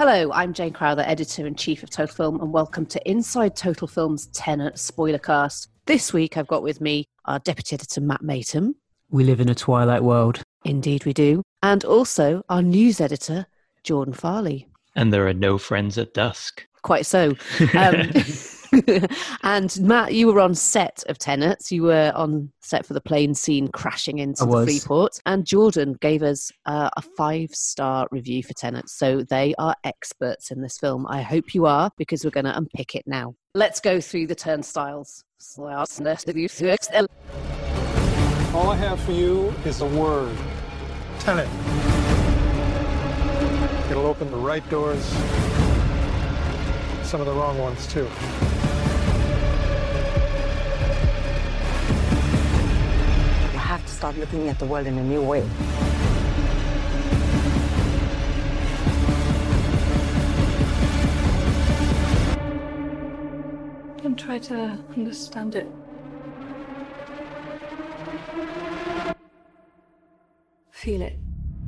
Hello, I'm Jane Crowther, Editor-in-Chief of Total Film, and welcome to Inside Total Film's Tenet Spoilercast. This week I've got with me our Deputy Editor, Matt Matham. We live in a twilight world. Indeed we do. And also our News Editor, Jordan Farley. And there are no friends at dusk. Quite so. And Matt, you were on set of Tenet. You were on set for the plane scene crashing into the Freeport. And Jordan gave us a 5-star review for Tenet. So they are experts in this film. I hope you are, because we're going to unpick it now. Let's go through the turnstiles. All I have for you is a word. Tenet. It'll open the right doors. Some of the wrong ones, too. You have to start looking at the world in a new way. And try to understand it. Feel it.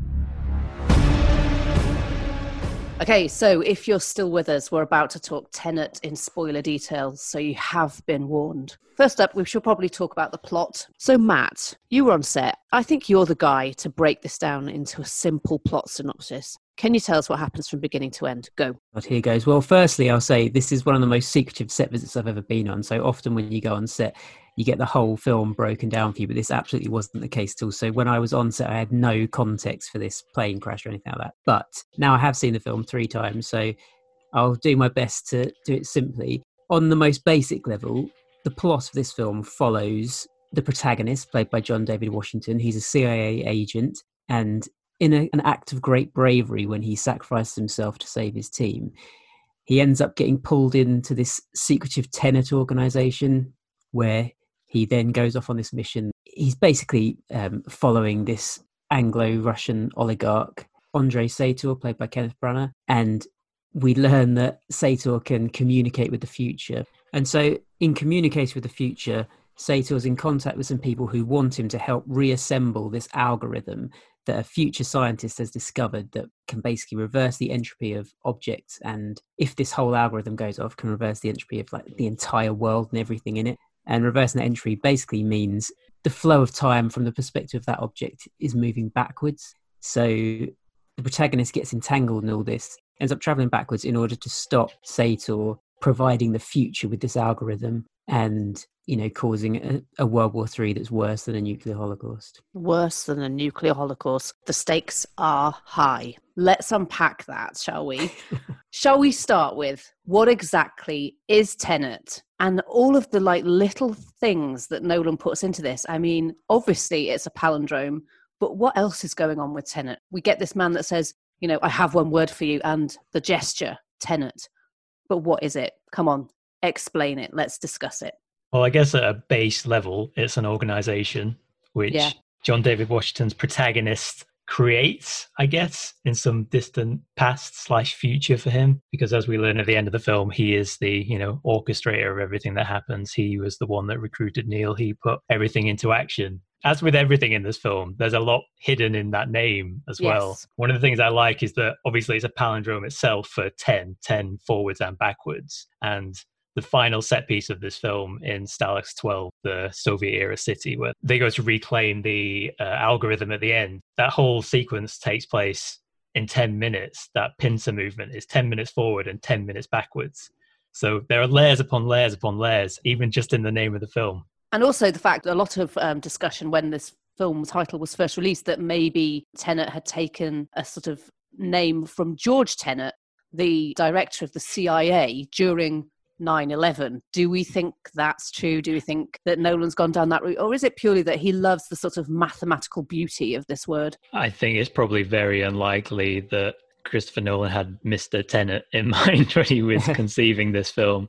Okay, so if you're still with us, we're about to talk Tenet in spoiler details, so you have been warned. First up, we should probably talk about the plot. So Matt, you were on set. I think you're the guy to break this down into a simple plot synopsis. Can you tell us what happens from beginning to end? Go. But here goes. Well, firstly, I'll say this is one of the most secretive set visits I've ever been on. So often when you go on set, you get the whole film broken down for you, but this absolutely wasn't the case at all. So when I was on set, I had no context for this plane crash or anything like that. But now I have seen the film 3 times, so I'll do my best to do it simply. On the most basic level, the plot of this film follows the protagonist, played by John David Washington. He's a CIA agent, and in an act of great bravery, when he sacrifices himself to save his team, he ends up getting pulled into this secretive Tenet organization where he then goes off on this mission. He's basically following this Anglo-Russian oligarch, Andrei Sator, played by Kenneth Branagh. And we learn that Sator can communicate with the future. And so in communicating with the future, Sator's in contact with some people who want him to help reassemble this algorithm that a future scientist has discovered that can basically reverse the entropy of objects. And if this whole algorithm goes off, can reverse the entropy of like the entire world and everything in it. And reversing that entropy basically means the flow of time from the perspective of that object is moving backwards. So the protagonist gets entangled in all this, ends up traveling backwards in order to stop Sator providing the future with this algorithm and, you know, causing a World War III that's worse than a nuclear holocaust. Worse than a nuclear holocaust. The stakes are high. Let's unpack that, shall we? Shall we start with what exactly is Tenet? And all of the little things that Nolan puts into this. I mean, obviously it's a palindrome, but what else is going on with Tenet? We get this man that says, you know, I have one word for you, and the gesture, Tenet. But what is it? Come on, explain it. Let's discuss it. Well, I guess at a base level, it's an organization which John David Washington's protagonist creates, I guess, in some distant past/future for him. Because as we learn at the end of the film, he is the, you know, orchestrator of everything that happens. He was the one that recruited Neil. He put everything into action. As with everything in this film, there's a lot hidden in that name as well. One of the things I like is that obviously it's a palindrome itself for 10 forwards and backwards. And the final set piece of this film in Stalag 12, the Soviet-era city, where they go to reclaim the algorithm at the end. That whole sequence takes place in 10 minutes. That pincer movement is 10 minutes forward and 10 minutes backwards. So there are layers upon layers upon layers, even just in the name of the film. And also the fact, a lot of discussion when this film's title was first released, that maybe Tenet had taken a sort of name from George Tenet, the director of the CIA during 9/11. Do we think that's true? Do we think that Nolan's gone down that route? Or is it purely that he loves the sort of mathematical beauty of this word? I think it's probably very unlikely that Christopher Nolan had Mr. Tenet in mind when he was conceiving this film.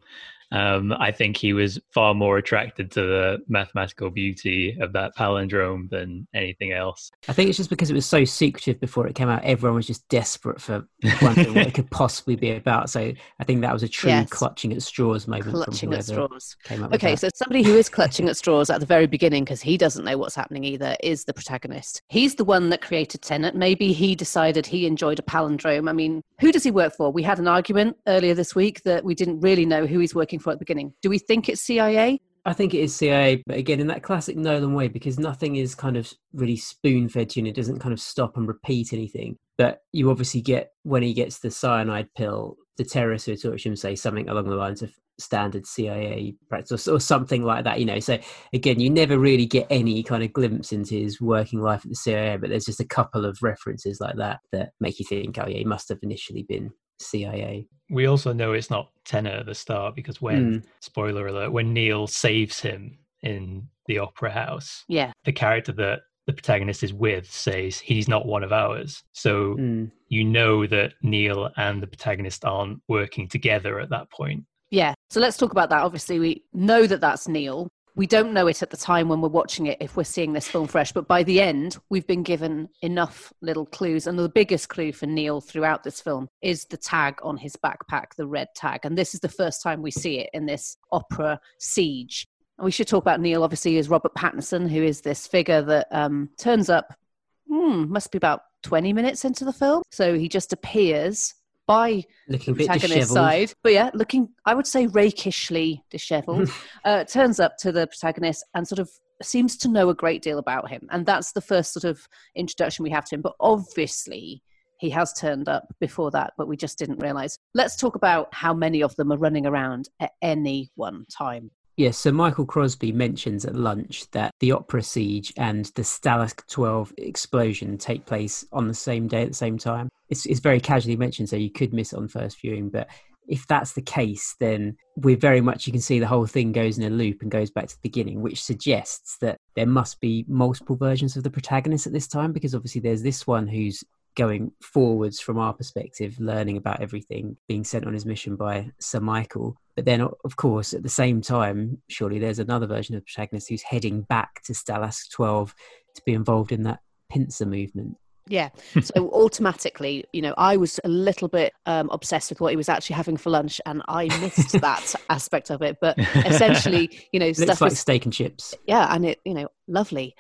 I think he was far more attracted to the mathematical beauty of that palindrome than anything else. I think it's just because it was so secretive before it came out. Everyone was just desperate for wondering what it could possibly be about. So I think that was a true clutching at straws moment. Clutching at straws. Came up with okay, that. So somebody who is clutching at straws at the very beginning, because he doesn't know what's happening either, is the protagonist. He's the one that created Tenet. Maybe he decided he enjoyed a palindrome. I mean, who does he work for? We had an argument earlier this week that we didn't really know who he's working for at the beginning. Do we think it's CIA? I think it is CIA, but again, in that classic Nolan way, because nothing is kind of really spoon-fed to you and it doesn't kind of stop and repeat anything. But you obviously get, when he gets the cyanide pill, the terrorists who torture him say something along the lines of standard CIA practice or something like that, you know. So again, you never really get any kind of glimpse into his working life at the CIA, but there's just a couple of references like that make you think, oh yeah, he must have initially been CIA. We also know it's not Tenet at the start because when, spoiler alert, when Neil saves him in the opera house, the character that the protagonist is with says he's not one of ours. So you know that Neil and the protagonist aren't working together at that point. Yeah. So let's talk about that. Obviously, we know that that's Neil. We don't know it at the time when we're watching it if we're seeing this film fresh, but by the end, we've been given enough little clues. And the biggest clue for Neil throughout this film is the tag on his backpack, the red tag. And this is the first time we see it in this opera siege. And we should talk about Neil, obviously, as Robert Pattinson, who is this figure that turns up, must be about 20 minutes into the film. So he just appears by looking the protagonist's side, but yeah, looking, I would say, rakishly disheveled, turns up to the protagonist and sort of seems to know a great deal about him. And that's the first sort of introduction we have to him. But obviously, he has turned up before that, but we just didn't realize. Let's talk about how many of them are running around at any one time. Yes, so Michael Crosby mentions at lunch that the opera siege and the Stalag 12 explosion take place on the same day at the same time. It's very casually mentioned, so you could miss it on first viewing. But if that's the case, then we're very much, you can see the whole thing goes in a loop and goes back to the beginning, which suggests that there must be multiple versions of the protagonist at this time, because obviously there's this one who's going forwards from our perspective, learning about everything, being sent on his mission by Sir Michael. But then, of course, at the same time, surely there's another version of the protagonist who's heading back to Stalag 12 to be involved in that pincer movement. Yeah. So automatically, you know, I was a little bit obsessed with what he was actually having for lunch, and I missed that aspect of it. But essentially, you know, stuff like steak and chips. Yeah, and it, you know, lovely.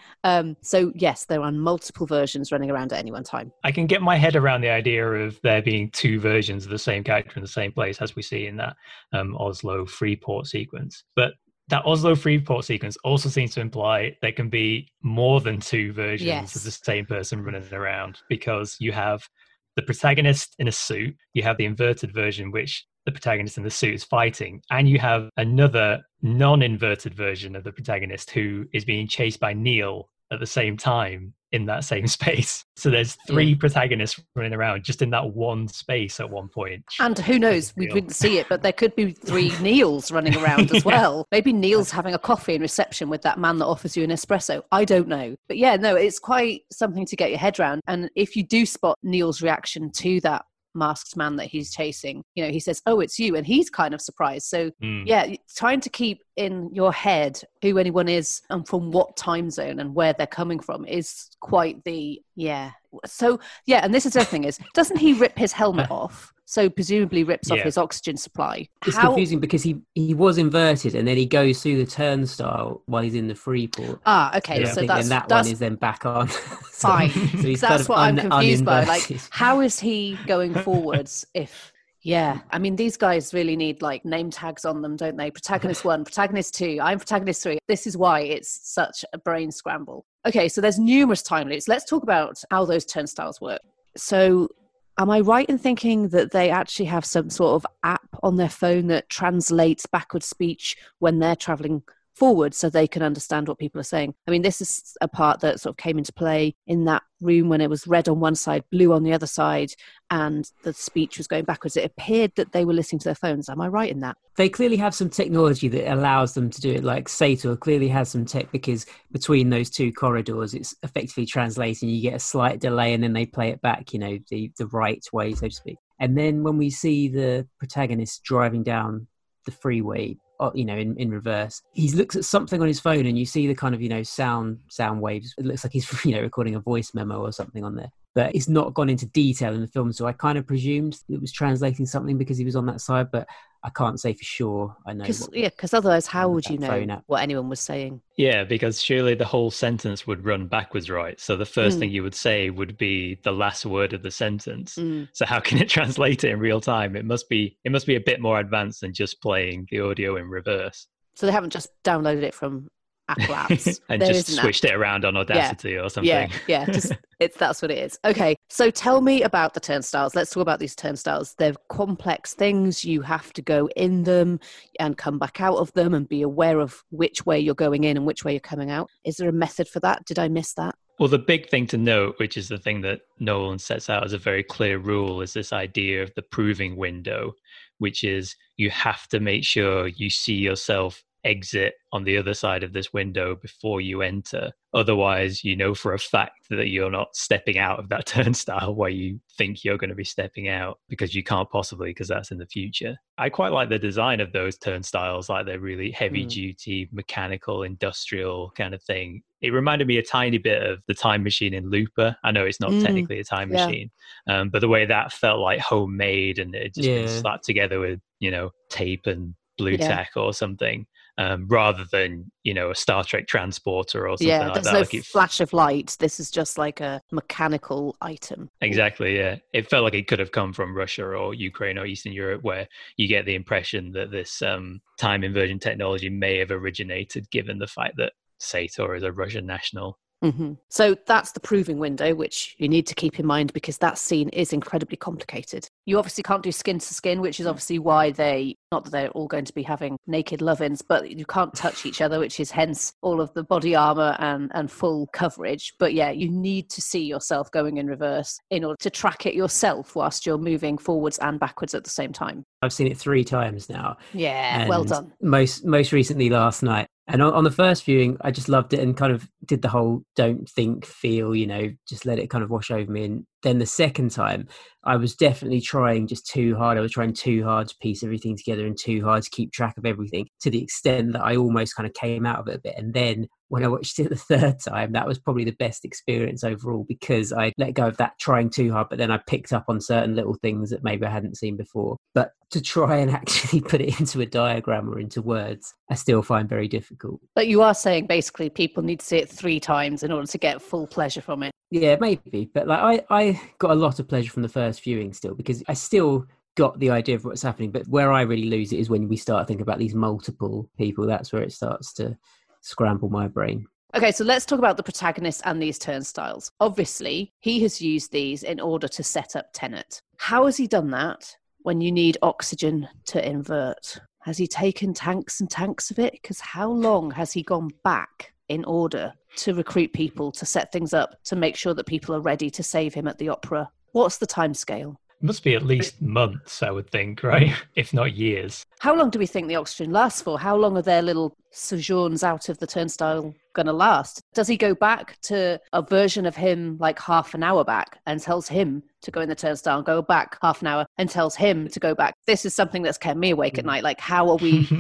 So yes, there are multiple versions running around at any one time. I can get my head around the idea of there being two versions of the same character in the same place, as we see in that Oslo Freeport sequence. But that Oslo Freeport sequence also seems to imply there can be more than two versions of the same person running around, because you have the protagonist in a suit, you have the inverted version, which the protagonist in the suit is fighting, and you have another non-inverted version of the protagonist who is being chased by Neil at the same time in that same space. So there's three protagonists running around just in that one space at one point. And who knows, we wouldn't see it, but there could be three Neils running around as well. Maybe Neil's having a coffee in reception with that man that offers you an espresso. I don't know. But yeah, no, it's quite something to get your head around. And if you do spot Neil's reaction to that masked man that he's chasing, you know, he says, "Oh, it's you," and he's kind of surprised. So yeah, trying to keep in your head who anyone is and from what time zone and where they're coming from is quite the so yeah. And this is the other thing is, doesn't he rip his helmet off? So presumably rips off his oxygen supply. It's confusing because he was inverted and then he goes through the turnstile while he's in the Freeport. Okay. So that one is then back on. Fine. So he's that's what I'm confused by. uninverted. Like, how is he going forwards if... Yeah, I mean, these guys really need like name tags on them, don't they? Protagonist 1, Protagonist 2, I'm Protagonist 3. This is why it's such a brain scramble. Okay, so there's numerous time loops. Let's talk about how those turnstiles work. So am I right in thinking that they actually have some sort of app on their phone that translates backward speech when they're traveling forward so they can understand what people are saying? I mean, this is a part that sort of came into play in that room when it was red on one side, blue on the other side, and the speech was going backwards. It appeared that they were listening to their phones. Am I right in that? They clearly have some technology that allows them to do it. Like Sator clearly has some tech, because between those two corridors, it's effectively translating. You get a slight delay and then they play it back, you know, the right way, so to speak. And then when we see the protagonist driving down the freeway, in reverse. He looks at something on his phone and you see the kind of, sound waves. It looks like he's, recording a voice memo or something on there. But it's not gone into detail in the film, so I kind of presumed it was translating something because he was on that side, but I can't say for sure. I know. Because otherwise, how would you know what anyone was saying? Yeah, because surely the whole sentence would run backwards, right? So the first thing you would say would be the last word of the sentence. So how can it translate it in real time? It must be a bit more advanced than just playing the audio in reverse. So they haven't just downloaded it from Apple apps and just switched it around on Audacity or something. Yeah. That's what it is. Okay, so tell me about the turnstiles. Let's talk about these turnstiles. They're complex things. You have to go in them and come back out of them and be aware of which way you're going in and which way you're coming out. Is there a method for that? Did I miss that? Well, the big thing to note, which is the thing that Nolan sets out as a very clear rule, is this idea of the proving window, which is you have to make sure you see yourself exit on the other side of this window before you enter. Otherwise, you know for a fact that you're not stepping out of that turnstile where you think you're going to be stepping out, because you can't possibly, because that's in the future. I quite like the design of those turnstiles, like they're really heavy duty, mechanical, industrial kind of thing. It reminded me a tiny bit of the time machine in Looper. I know it's not technically a time machine, but the way that felt like homemade and it just been slapped together with, tape and blue tack or something. Rather than, a Star Trek transporter or something like that. Yeah, there's no flash of light. This is just like a mechanical item. Exactly, yeah. It felt like it could have come from Russia or Ukraine or Eastern Europe, where you get the impression that this time inversion technology may have originated, given the fact that Sator is a Russian national. Mm-hmm. So that's the proving window, which you need to keep in mind because that scene is incredibly complicated. You obviously can't do skin to skin, which is obviously why not that they're all going to be having naked love-ins, but you can't touch each other, which is hence all of the body armor and full coverage. But yeah, you need to see yourself going in reverse in order to track it yourself whilst you're moving forwards and backwards at the same time. I've seen it 3 times now. Yeah, well done. Most recently last night. And on the first viewing, I just loved it and kind of did the whole don't think, feel, just let it kind of wash over me. And then the second time, I was definitely trying just too hard. I was trying too hard to piece everything together and too hard to keep track of everything, to the extent that I almost kind of came out of it a bit. And then when I watched it the third time, that was probably the best experience overall, because I let go of that trying too hard, but then I picked up on certain little things that maybe I hadn't seen before. But to try and actually put it into a diagram or into words, I still find very difficult. But you are saying basically people need to see it 3 times in order to get full pleasure from it. Yeah, maybe. But I got a lot of pleasure from the first viewing still, because I still got the idea of what's happening. But where I really lose it is when we start thinking about these multiple people. That's where it starts to scramble my brain. Okay, so let's talk about the protagonist and these turnstiles. Obviously, he has used these in order to set up Tenet. How has he done that when you need oxygen to invert? Has he taken tanks and tanks of it? Because how long has he gone back in order to recruit people, to set things up, to make sure that people are ready to save him at the opera? What's the timescale? It must be at least months, I would think, right? If not years. How long do we think the oxygen lasts for? How long are their little sojourns out of the turnstile going to last? Does he go back to a version of him like half an hour back and tells him to go in the turnstile and go back half an hour and tells him to go back? This is something that's kept me awake at night. Like, how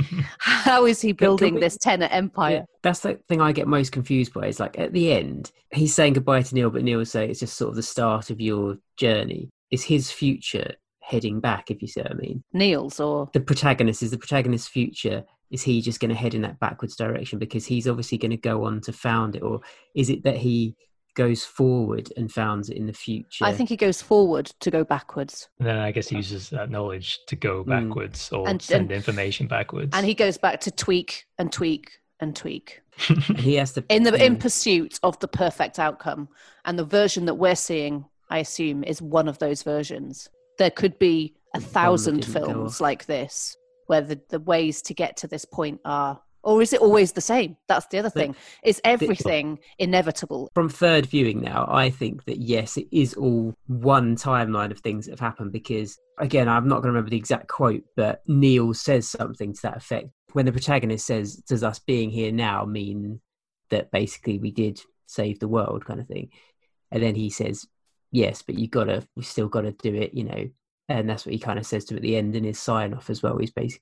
is he building this Tenet empire? Yeah, that's the thing I get most confused by, is like at the end, he's saying goodbye to Neil, but Neil will say it's just sort of the start of your journey. Is his future heading back, if you see what I mean? Neil's, or the protagonist's future, is he just going to head in that backwards direction because he's obviously going to go on to found it? Or is it that he goes forward and founds it in the future? I think he goes forward to go backwards. And then I guess he uses that knowledge to go backwards or send information backwards. And he goes back to tweak and tweak and tweak. And he has to in pursuit of the perfect outcome. And the version that we're seeing, I assume, is one of those versions. There could be 1,000 films like this where the ways to get to this point are, or is it always the same? That's the other thing. Is everything inevitable? From third viewing now, I think that yes, it is all one timeline of things that have happened, because again, I'm not going to remember the exact quote, but Neil says something to that effect. When the protagonist says, does us being here now mean that basically we did save the world, kind of thing? And then he says, yes, but we still got to do it, and that's what he kind of says to him at the end in his sign off as well. He's basically,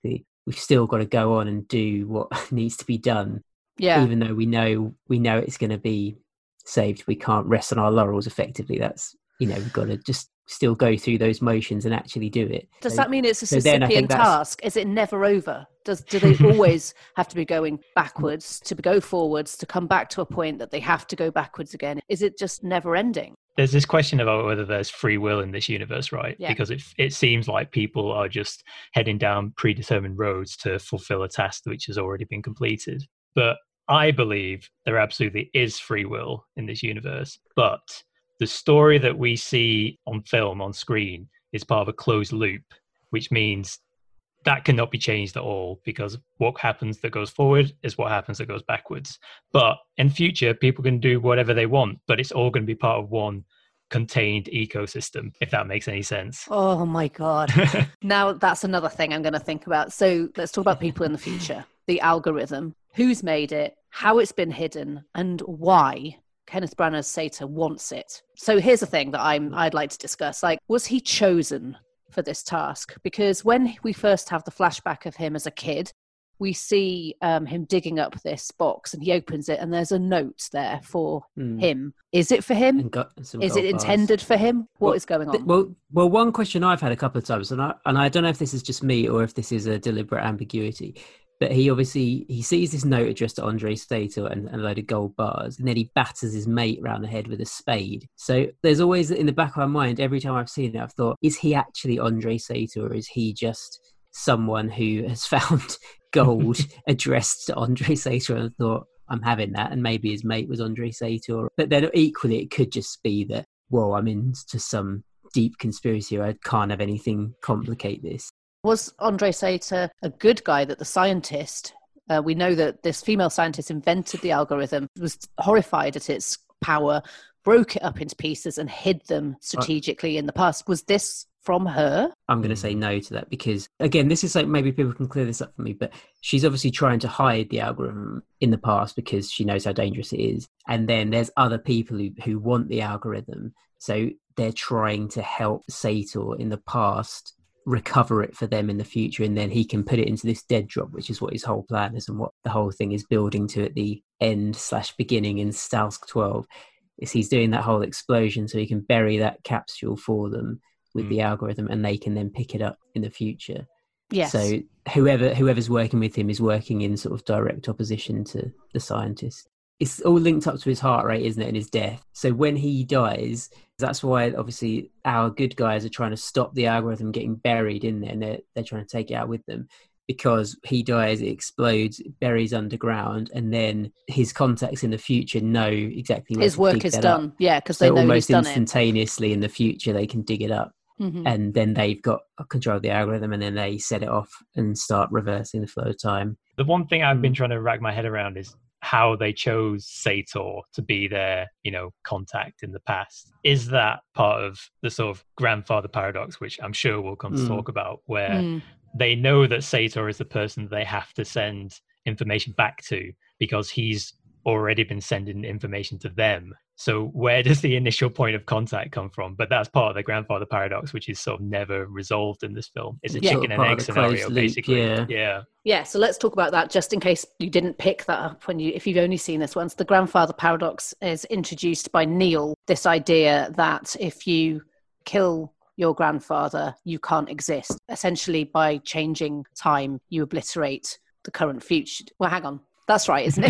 we've still got to go on and do what needs to be done. Yeah. Even though we know it's going to be saved, we can't rest on our laurels effectively. That's, we've got to just still go through those motions and actually do it. Does that mean it's a so then I Sisyphean think that's- task? Is it never over? Do they always have to be going backwards to go forwards to come back to a point that they have to go backwards again? Is it just never ending? There's this question about whether there's free will in this universe, right? Yeah. Because it seems like people are just heading down predetermined roads to fulfill a task which has already been completed. But I believe there absolutely is free will in this universe. But the story that we see on film, on screen, is part of a closed loop, which means that cannot be changed at all, because what happens that goes forward is what happens that goes backwards. But in future, people can do whatever they want, but it's all going to be part of one contained ecosystem, if that makes any sense. Oh my God. Now that's another thing I'm going to think about. So let's talk about people in the future. The algorithm, who's made it, how it's been hidden, and why Kenneth Branagh's Sator wants it. So here's the thing that I'd like to discuss. Like, was he chosen for this task? Because when we first have the flashback of him as a kid, we see him digging up this box, and he opens it and there's a note there for him. Is it for him? Is it intended for him? What is going on? Well, one question I've had a couple of times, and I don't know if this is just me or if this is a deliberate ambiguity, but he sees this note addressed to Andre Sator and a load of gold bars, and then he batters his mate around the head with a spade. So there's always, in the back of my mind, every time I've seen it, I've thought, is he actually Andre Sator, or is he just someone who has found gold addressed to Andre Sator and thought, I'm having that, and maybe his mate was Andre Sator? But then equally, it could just be that, well, I'm into some deep conspiracy, or I can't have anything complicate this. Was Andre Sator a good guy that the scientist, we know that this female scientist invented the algorithm, was horrified at its power, broke it up into pieces and hid them strategically in the past? Was this from her? I'm going to say no to that, because again, this is like, maybe people can clear this up for me, but she's obviously trying to hide the algorithm in the past because she knows how dangerous it is. And then there's other people who want the algorithm. So they're trying to help Sator in the past recover it for them in the future, and then he can put it into this dead drop, which is what his whole plan is and what the whole thing is building to at the end/beginning in Stalsk 12. Is he's doing that whole explosion so he can bury that capsule for them with the algorithm, and they can then pick it up in the future. Yes. So whoever's working with him is working in sort of direct opposition to the scientist. It's all linked up to his heart rate, isn't it, and his death. So when he dies, that's why obviously our good guys are trying to stop the algorithm getting buried in there, and they're trying to take it out with them. Because he dies, it explodes, it buries underground, and then his contacts in the future know exactly where his work is done. Up. Yeah, because they know almost he's done instantaneously in the future they can dig it up. Mm-hmm. And then they've got control of the algorithm, and then they set it off and start reversing the flow of time. The one thing I've been trying to rack my head around is how they chose Sator to be their, contact in the past. Is that part of the sort of grandfather paradox, which I'm sure we'll come to talk about, where they know that Sator is the person they have to send information back to because he's already been sending information to them. So where does the initial point of contact come from? But that's part of the grandfather paradox, which is sort of never resolved in this film. It's a chicken and egg scenario, basically. Yeah. So let's talk about that, just in case you didn't pick that up if you've only seen this once. The grandfather paradox is introduced by Neil. This idea that if you kill your grandfather, you can't exist. Essentially, by changing time, you obliterate the current future. Well, hang on. That's right, isn't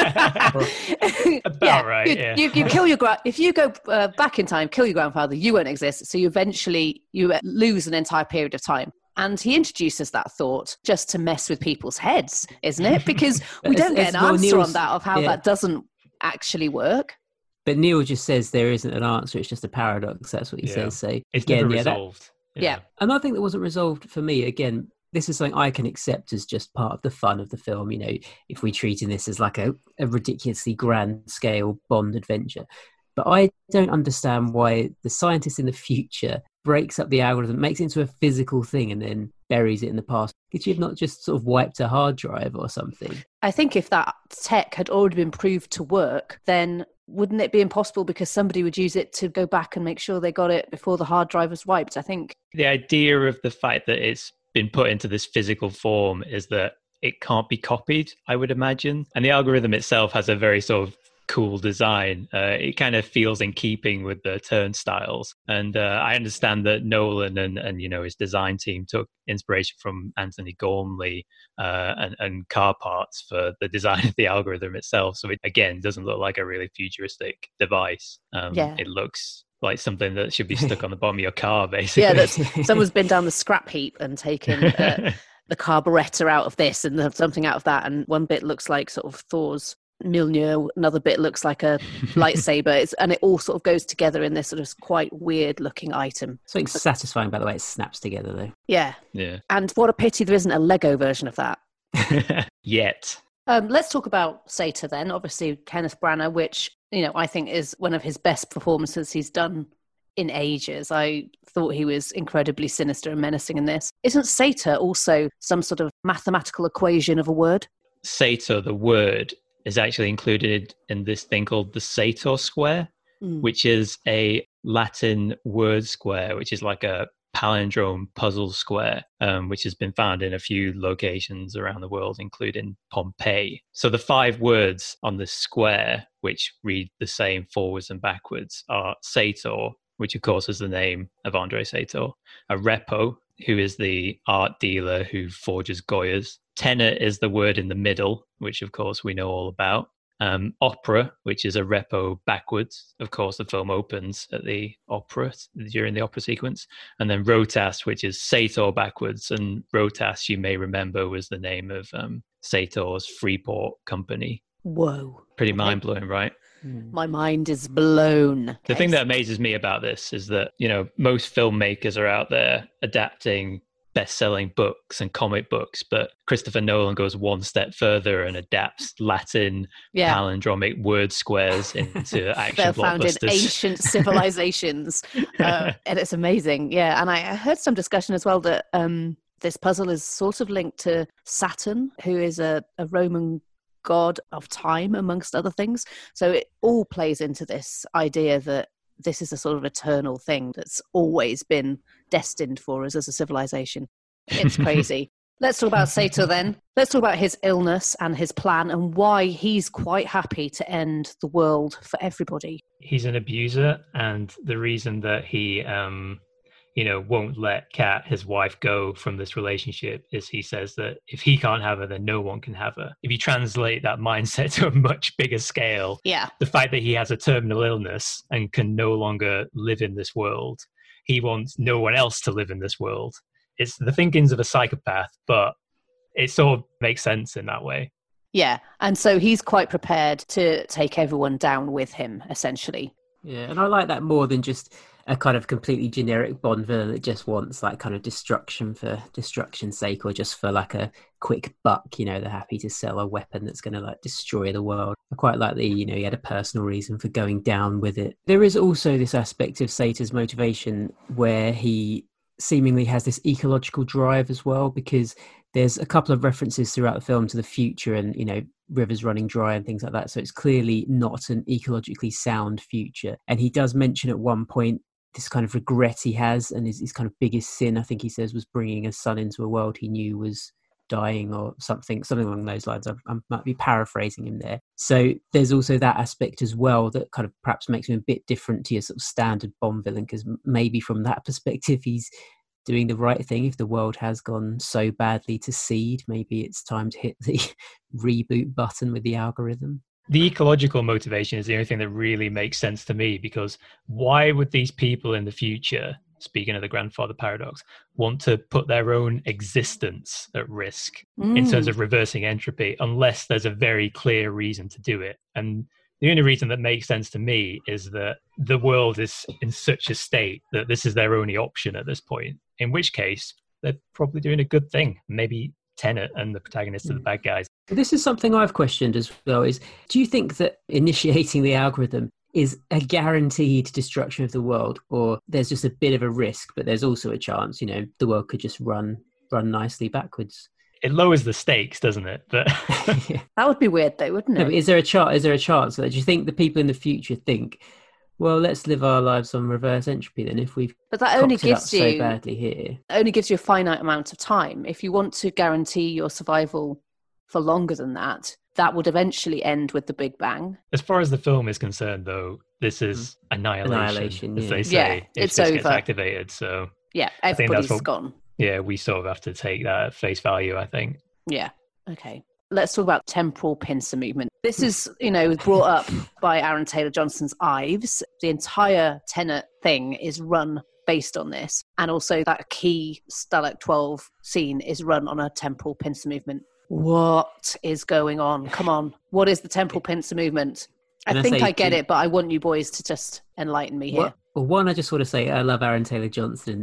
it? About right, yeah. You kill your if you go back in time, kill your grandfather, you won't exist. So you lose an entire period of time. And he introduces that thought just to mess with people's heads, isn't it? Because we don't get an answer on that of how that doesn't actually work. But Neil just says there isn't an answer; it's just a paradox. That's what he says. So it's never resolved. And I think that wasn't resolved for me. Again, this is something I can accept as just part of the fun of the film. If we're treating this as like a ridiculously grand scale Bond adventure. But I don't understand why the scientist in the future breaks up the algorithm, makes it into a physical thing, and then buries it in the past. Could you have not just sort of wiped a hard drive or something? I think if that tech had already been proved to work, then wouldn't it be impossible because somebody would use it to go back and make sure they got it before the hard drive was wiped? I think the idea of the fact that it's been put into this physical form is that it can't be copied, I would imagine. And the algorithm itself has a very sort of cool design. It kind of feels in keeping with the turnstiles. And I understand that Nolan and his design team took inspiration from Anthony Gormley and car parts for the design of the algorithm itself. So it, again, doesn't look like a really futuristic device. It looks like something that should be stuck on the bottom of your car, basically. Yeah, someone's been down the scrap heap and taken the carburettor out of this and something out of that. And one bit looks like sort of Thor's Mjolnir, another bit looks like a lightsaber, and it all sort of goes together in this sort of quite weird looking item. Something satisfying by the way it snaps together though. Yeah. And what a pity there isn't a Lego version of that. Yet. Let's talk about Sator then. Obviously Kenneth Branagh, which I think is one of his best performances he's done in ages. I thought he was incredibly sinister and menacing in this. Isn't Sator also some sort of mathematical equation of a word? Sator, the word, is actually included in this thing called the Sator square, which is a Latin word square, which is like a palindrome puzzle square, which has been found in a few locations around the world, including Pompeii. So the 5 words on this square, which read the same forwards and backwards, are Sator, which of course is the name of Andrei Sator, a repo, who is the art dealer who forges Goyas. Tenet is the word in the middle, which of course we know all about. Opera, which is a repo backwards. Of course, the film opens at the opera, during the opera sequence. And then Rotas, which is Sator backwards. And Rotas, you may remember, was the name of Sator's Freeport company. Whoa. Pretty mind-blowing, right? My mind is blown. The thing that amazes me about this is that, most filmmakers are out there adapting best-selling books and comic books, but Christopher Nolan goes one step further and adapts Latin palindromic word squares into action blockbusters. Found in ancient civilizations, and it's amazing. Yeah, and I heard some discussion as well that this puzzle is sort of linked to Saturn, who is a Roman god of time, amongst other things. So it all plays into this idea that this is a sort of eternal thing that's always been destined for us as a civilization. It's crazy. Let's talk about Sator then. Let's talk about his illness and his plan and why he's quite happy to end the world for everybody. He's an abuser, and the reason that he won't let Kat, his wife, go from this relationship is he says that if he can't have her, then no one can have her. If you translate that mindset to a much bigger scale, the fact that he has a terminal illness and can no longer live in this world, he wants no one else to live in this world. It's the thinkings of a psychopath, but it sort of makes sense in that way. Yeah, and so he's quite prepared to take everyone down with him, essentially. Yeah, and I like that more than just a kind of completely generic Bond villain that just wants like kind of destruction for destruction's sake, or just for like a quick buck. They're happy to sell a weapon that's going to like destroy the world. I quite like he had a personal reason for going down with it. There is also this aspect of Sator's motivation where he seemingly has this ecological drive as well, because there's a couple of references throughout the film to the future and, rivers running dry and things like that. So it's clearly not an ecologically sound future. And he does mention at one point this kind of regret he has, and his kind of biggest sin, I think he says, was bringing a son into a world he knew was dying, or something along those lines. I might be paraphrasing him there. So there's also that aspect as well that kind of perhaps makes him a bit different to your sort of standard Bond villain, because maybe from that perspective he's doing the right thing. If the world has gone so badly to seed, maybe it's time to hit the reboot button with the algorithm. The ecological motivation is the only thing that really makes sense to me, because why would these people in the future, speaking of the grandfather paradox, want to put their own existence at risk in terms of reversing entropy, unless there's a very clear reason to do it? And the only reason that makes sense to me is that the world is in such a state that this is their only option at this point, in which case they're probably doing a good thing. Maybe Tenet and the protagonists are the bad guys. This is something I've questioned as well, is do you think that initiating the algorithm is a guaranteed destruction of the world, or there's just a bit of a risk, but there's also a chance, the world could just run nicely backwards? It lowers the stakes, doesn't it? But that would be weird though, wouldn't it? No, but is there a chance? Do you think the people in the future think, well, let's live our lives on reverse entropy then. If we've but that only cocked it up gives so you badly here, only gives you a finite amount of time. If you want to guarantee your survival for longer than that, that would eventually end with the Big Bang. As far as the film is concerned, though, this is annihilation, as they say. Yeah, if it's this over. gets activated. So yeah, I think that's everybody's gone. Yeah, we sort of have to take that at face value, I think. Yeah. Okay. Let's talk about temporal pincer movement. This is, brought up by Aaron Taylor Johnson's Ives. The entire Tenet thing is run based on this. And also that key Stalag 12 scene is run on a temporal pincer movement. What is going on? Come on. What is the temporal pincer movement? I think I get it, but I want you boys to just enlighten me here. Well, one, I just want to say I love Aaron Taylor Johnson.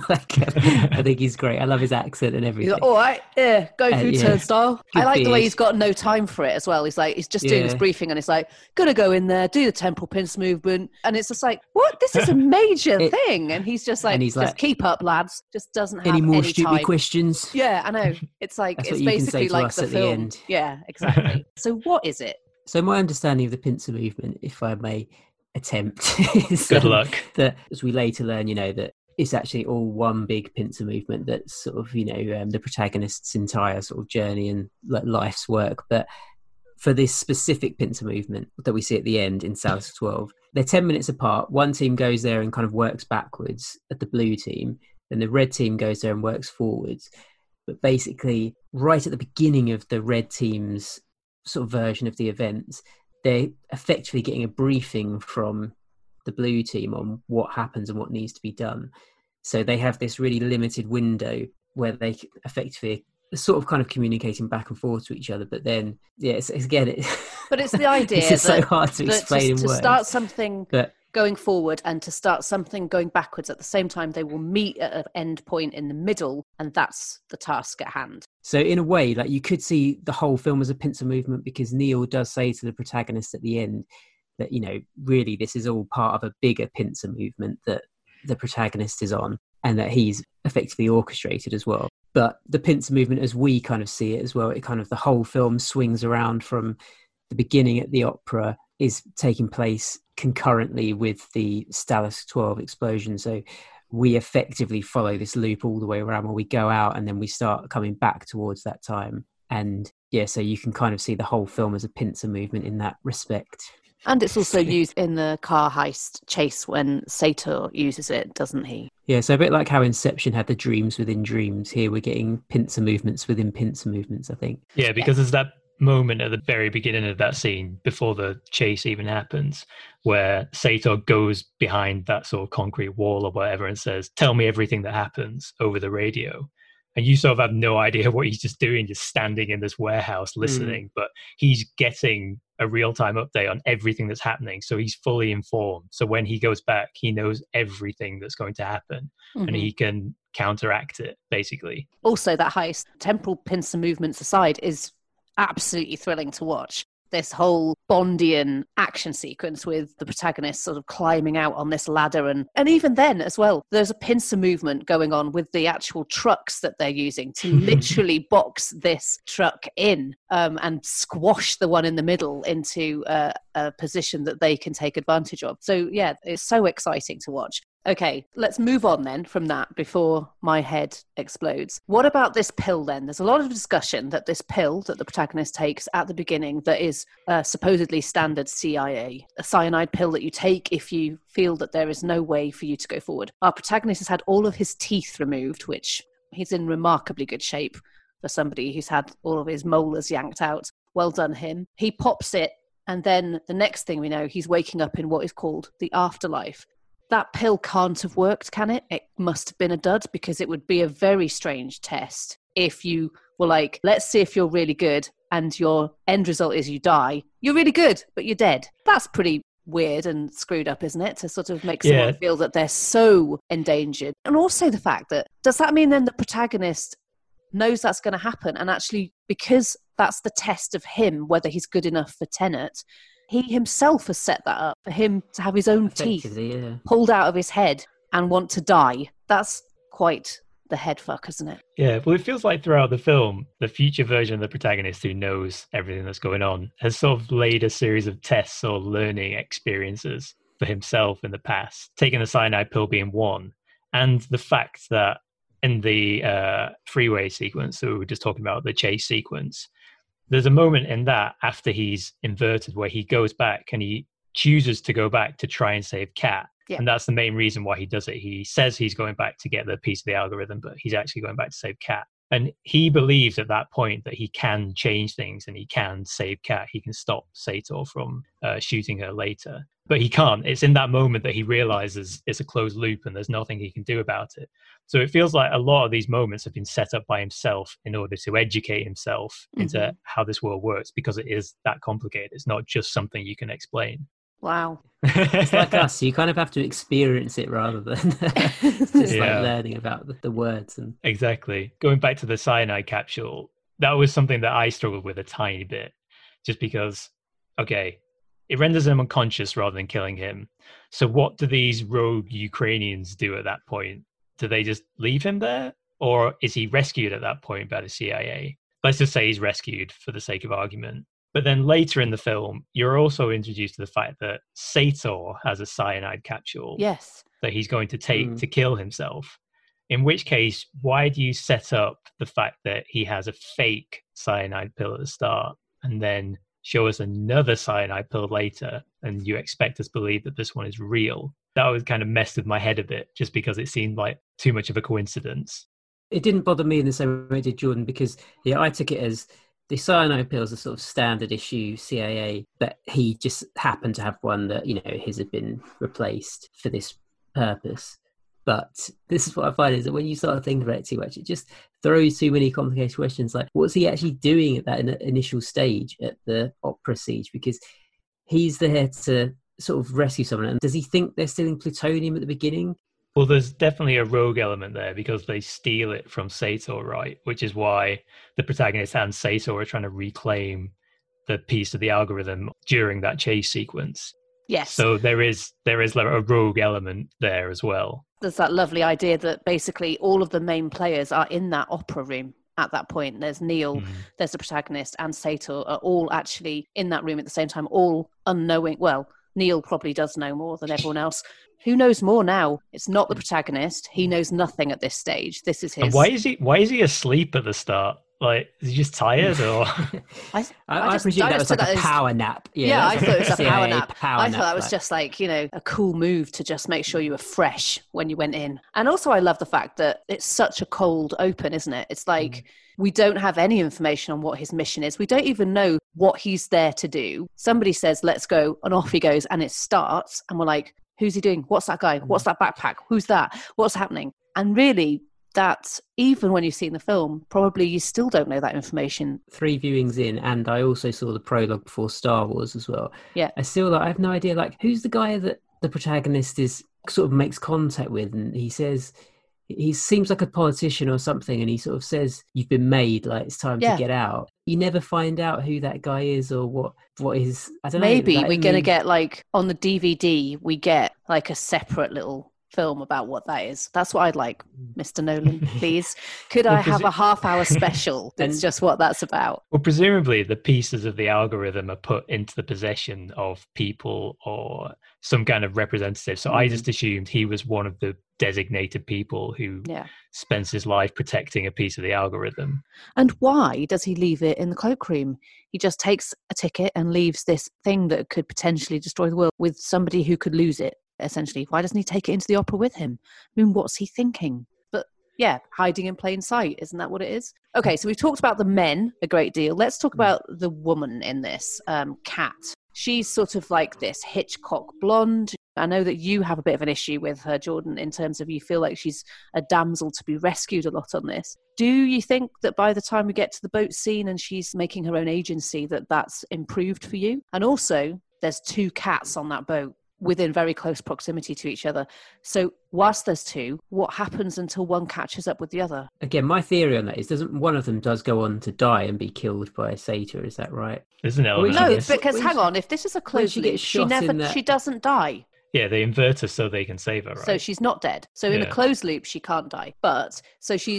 I think he's great. I love his accent and everything. He's like, all right, yeah, go through turnstile. Good I like the way beard. he's got no time for it as well. He's just doing his briefing and he's like, gonna go in there, do the temporal pincer movement. And it's just like, what? This is a major thing. And he's just like, just keep up, lads. Just doesn't have any more any stupid time. questions? Yeah, I know. It's like, That's it's what you can basically say to like us the at the film. end. Yeah, exactly. So what is it? So my understanding of the pincer movement, if I may attempt, is Good luck. that as we later learn, that it's actually all one big pincer movement that's sort of, the protagonist's entire sort of journey and life's work. But for this specific pincer movement that we see at the end in Stalag 12, they're 10 minutes apart. One team goes there and kind of works backwards at the blue team, and the red team goes there and works forwards. But basically, right at the beginning of the red team's sort of version of the events, they're effectively getting a briefing from the blue team on what happens and what needs to be done. So they have this really limited window where they effectively sort of kind of communicating back and forth to each other. But then, it's again, but it's the idea it's so hard to explain in to words. Start something going forward and to start something going backwards at the same time, they will meet at an end point in the middle, and that's the task at hand. So in a way, like, you could see the whole film as a pincer movement, because Neil does say to the protagonist at the end that, really this is all part of a bigger pincer movement that the protagonist is on, and that he's effectively orchestrated as well. But the pincer movement, as we kind of see it as well, it kind of, the whole film swings around from the beginning at the opera is taking place concurrently with the Stalag 12 explosion. So we effectively follow this loop all the way around, where we go out and then we start coming back towards that time. And so you can kind of see the whole film as a pincer movement in that respect. And it's also used in the car heist chase when Sator uses it, doesn't he? Yeah, so a bit like how Inception had the dreams within dreams, here we're getting pincer movements within pincer movements, I think. Yeah, because there's that moment at the very beginning of that scene, before the chase even happens, where Sator goes behind that sort of concrete wall or whatever and says, tell me everything that happens over the radio. And you sort of have no idea what he's just doing, just standing in this warehouse listening. But he's getting a real-time update on everything that's happening. So he's fully informed. So when he goes back, he knows everything that's going to happen, and he can counteract it, basically. Also, that heist, temporal pincer movements aside, is absolutely thrilling to watch. This whole Bondian action sequence with the protagonist sort of climbing out on this ladder. And even then as well, there's a pincer movement going on with the actual trucks that they're using to literally box this truck in and squash the one in the middle into a position that they can take advantage of. So yeah, it's so exciting to watch. Okay, let's move on then from that before my head explodes. What about this pill then? There's a lot of discussion that this pill that the protagonist takes at the beginning that is supposedly standard CIA, a cyanide pill that you take if you feel that there is no way for you to go forward. Our protagonist has had all of his teeth removed, which he's in remarkably good shape for somebody who's had all of his molars yanked out. Well done him. He pops it, and then the next thing we know, he's waking up in what is called the afterlife. That pill can't have worked, can it? It must have been a dud, because it would be a very strange test if you were like, let's see if you're really good, and your end result is you die. You're really good, but you're dead. That's pretty weird and screwed up, isn't it? To sort of make someone feel that they're so endangered. And also the fact that, does that mean then the protagonist knows that's going to happen, and actually, because that's the test of him, whether he's good enough for Tenet, he himself has set that up for him to have his own teeth pulled out of his head and want to die. That's quite the head fuck, isn't it? Yeah, well, it feels like throughout the film, the future version of the protagonist who knows everything that's going on has sort of laid a series of tests or learning experiences for himself in the past, taking the cyanide pill being one, and the fact that in the freeway sequence that we were just talking about, the chase sequence, there's a moment in that after he's inverted where he goes back and he chooses to go back to try and save Kat. Yeah. And that's the main reason why he does it. He says he's going back to get the piece of the algorithm, but he's actually going back to save Kat. And he believes at that point that he can change things and he can save Kat. He can stop Sator from shooting her later. But he can't. It's in that moment that he realizes it's a closed loop and there's nothing he can do about it. So it feels like a lot of these moments have been set up by himself in order to educate himself into how this world works, because it is that complicated. It's not just something you can explain. Wow. It's like us. You kind of have to experience it rather than just like learning about the words. And exactly. Going back to the cyanide capsule, that was something that I struggled with a tiny bit, just because, okay, it renders him unconscious rather than killing him. So what do these rogue Ukrainians do at that point? Do they just leave him there? Or is he rescued at that point by the CIA? Let's just say he's rescued for the sake of argument. But then later in the film, you're also introduced to the fact that Sator has a cyanide capsule that he's going to take to kill himself. In which case, why do you set up the fact that he has a fake cyanide pill at the start and then show us another cyanide pill later and you expect us to believe that this one is real? That was kind of messed with my head a bit, just because it seemed like too much of a coincidence. It didn't bother me in the same way it did Jordan, because I took it as the cyanide pills are sort of standard issue CIA, but he just happened to have one that, his had been replaced for this purpose. But this is what I find is that when you start thinking about it too much, it just throws too many complicated questions. Like, what's he actually doing at that initial stage at the opera siege? Because he's there to sort of rescue someone. And does he think they're stealing plutonium at the beginning? Well, there's definitely a rogue element there because they steal it from Sator, right? Which is why the protagonist and Sator are trying to reclaim the piece of the algorithm during that chase sequence. Yes. So there is like a rogue element there as well. There's that lovely idea that basically all of the main players are in that opera room at that point. There's Neil, there's the protagonist, and Sator are all actually in that room at the same time, all unknowing. Well, Neil probably does know more than everyone else. Who knows more now? It's not the protagonist. He knows nothing at this stage. This is his. And why is he asleep at the start? Like, is he just tired, or? I presume that was like a power nap. Yeah, I thought it was a power nap. I thought that was like just like, a cool move to just make sure you were fresh when you went in. And also I love the fact that it's such a cold open, isn't it? It's like we don't have any information on what his mission is. We don't even know what he's there to do. Somebody says, let's go, and off he goes, and it starts, and we're like, who's he doing? What's that guy? What's that backpack? Who's that? What's happening? And really, that even when you've seen the film, probably you still don't know that information. 3 viewings in, and I also saw the prologue before Star Wars as well. Yeah. I still I have no idea, who's the guy that the protagonist is sort of makes contact with, and he says, he seems like a politician or something, and he sort of says, you've been made, it's time to get out. You never find out who that guy is or what is, I don't know. Maybe we're going to get, on the DVD, we get, a separate little film about what that is. That's what I'd like, Mr. Nolan, please. Could I have a half-hour special that's just what that's about? Well, presumably the pieces of the algorithm are put into the possession of people or some kind of representative. So I just assumed he was one of the designated people who spends his life protecting a piece of the algorithm. And why does he leave it in the cloakroom? He just takes a ticket and leaves this thing that could potentially destroy the world with somebody who could lose it. Essentially, why doesn't he take it into the opera with him? I mean, what's he thinking? But yeah, hiding in plain sight, isn't that what it is? Okay, so we've talked about the men a great deal. Let's talk about the woman in this, Kat. She's sort of like this Hitchcock blonde. I know that you have a bit of an issue with her, Jordan, in terms of you feel like she's a damsel to be rescued a lot on this. Do you think that by the time we get to the boat scene and she's making her own agency, that that's improved for you? And also, there's 2 cats on that boat within very close proximity to each other. So whilst there's 2, what happens until one catches up with the other? Again, my theory on that is one of them does go on to die and be killed by a Sator, is that right? There's an element. No, because hang on, if this is a closed loop, she doesn't die. Yeah, they invert her so they can save her, right? So she's not dead. So in a closed loop, she can't die. But so she's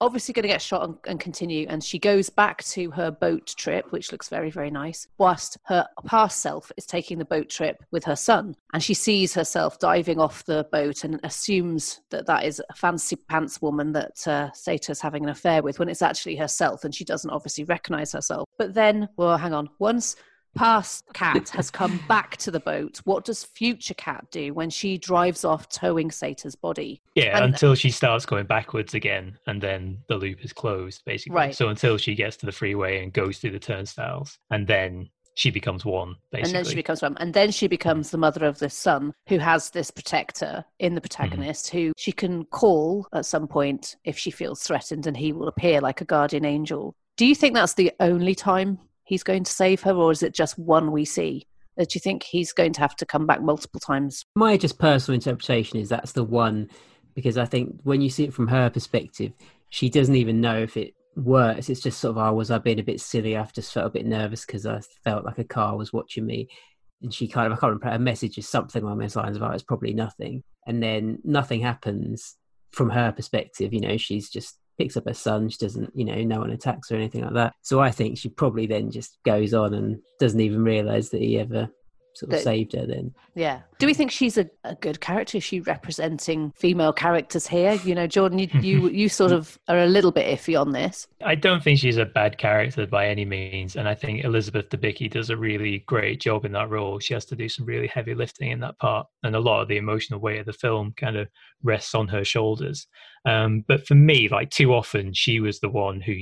obviously going to get shot and continue. And she goes back to her boat trip, which looks very, very nice, whilst her past self is taking the boat trip with her son. And she sees herself diving off the boat and assumes that that is a fancy pants woman that Sata's having an affair with, when it's actually herself. And she doesn't obviously recognize herself. But then, well, hang on, once past Kat has come back to the boat, what does future Kat do when she drives off towing Sata's body? Yeah, until she starts going backwards again, and then the loop is closed, basically. Right. So until she gets to the freeway and goes through the turnstiles, and then she becomes one, basically. And then she becomes one. And then she becomes the mother of this son who has this protector in the protagonist who she can call at some point if she feels threatened, and he will appear like a guardian angel. Do you think that's the only time he's going to save her, or is it just one we see? Do you think he's going to have to come back multiple times? My just personal interpretation is that's the one, because I think when you see it from her perspective, she doesn't even know if it works. It's just sort of, was I being a bit silly? I've just felt a bit nervous because I felt like a car was watching me. And she kind of, I can't remember, her message is something along those lines of, it's probably nothing. And then nothing happens from her perspective. She's just picks up her son. She doesn't, no one attacks her or anything like that. So I think she probably then just goes on and doesn't even realise that he ever sort of saved her then. Yeah. Do we think she's a good character? Is she representing female characters here? Jordan, you sort of are a little bit iffy on this. I don't think she's a bad character by any means. And I think Elizabeth Debicki does a really great job in that role. She has to do some really heavy lifting in that part. And a lot of the emotional weight of the film kind of rests on her shoulders. But for me, like, too often she was the one who,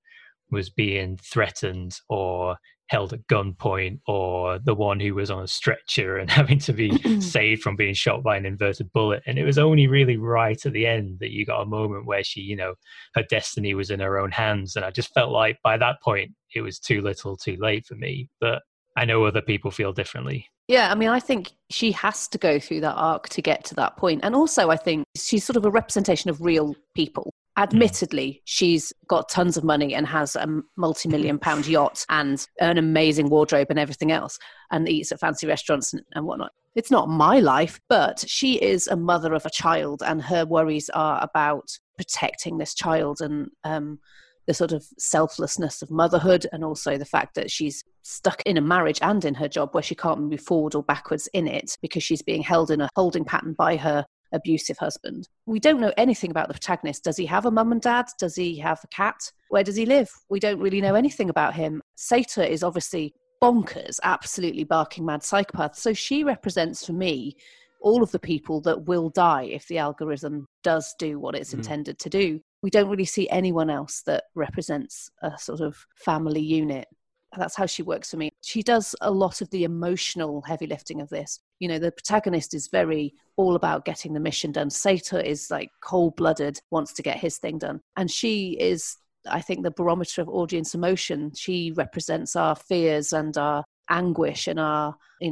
was being threatened or held at gunpoint, or the one who was on a stretcher and having to be saved from being shot by an inverted bullet. And it was only really right at the end that you got a moment where she, her destiny was in her own hands. And I just felt like by that point, it was too little too late for me. But I know other people feel differently. Yeah, I mean, I think she has to go through that arc to get to that point. And also, I think she's sort of a representation of real people. Admittedly, she's got tons of money and has a multi-million-pound yacht and an amazing wardrobe and everything else, and eats at fancy restaurants and whatnot. It's not my life, but she is a mother of a child, and her worries are about protecting this child and the sort of selflessness of motherhood, and also the fact that she's stuck in a marriage and in her job where she can't move forward or backwards in it because she's being held in a holding pattern by her abusive husband. We don't know anything about the protagonist. Does he have a mum and dad? Does he have a cat? Where does he live? We don't really know anything about him. Sata is obviously bonkers, absolutely barking mad psychopath. So she represents for me all of the people that will die if the algorithm does do what it's intended to do. We don't really see anyone else that represents a sort of family unit. That's how she works for me. She does a lot of the emotional heavy lifting of this. The protagonist is very all about getting the mission done. Sata is like cold-blooded, wants to get his thing done. And she is, I think, the barometer of audience emotion. She represents our fears and our anguish and our,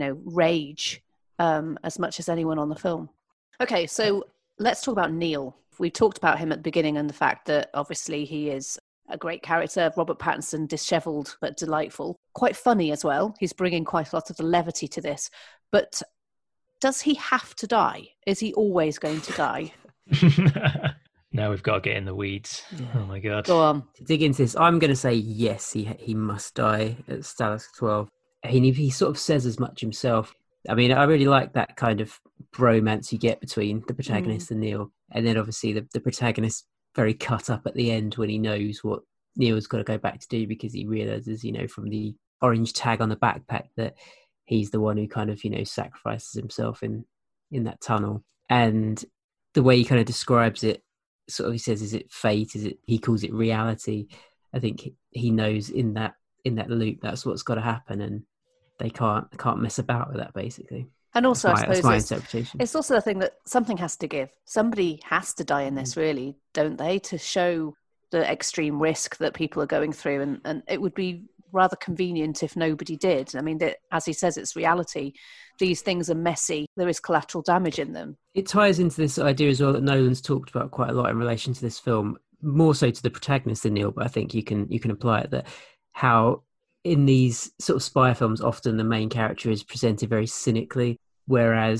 rage as much as anyone on the film. Okay, so let's talk about Neil. We talked about him at the beginning and the fact that obviously he is a great character, Robert Pattinson, dishevelled but delightful. Quite funny as well. He's bringing quite a lot of the levity to this. But does he have to die? Is he always going to die? Now we've got to get in the weeds. Yeah. Oh my God. Go on. To dig into this, I'm going to say yes, he must die at Stalag 12. He sort of says as much himself. I mean, I really like that kind of bromance you get between the protagonist and Neil. And then obviously the protagonist very cut up at the end when he knows what Neil's got to go back to do, because he realises, from the orange tag on the backpack that he's the one who kind of, sacrifices himself in that tunnel. And the way he kind of describes it, sort of he says, is it fate? He calls it reality. I think he knows in that loop, that's what's got to happen. And they can't mess about with that, basically. And also, I suppose that's my interpretation. It's also the thing that something has to give. Somebody has to die in this, really, don't they, to show the extreme risk that people are going through. And it would be rather convenient if nobody did. I mean, as he says, it's reality. These things are messy. There is collateral damage in them. It ties into this idea as well that Nolan's talked about quite a lot in relation to this film, more so to the protagonist than Neil, but I think you can apply it, that how in these sort of spy films, often the main character is presented very cynically, whereas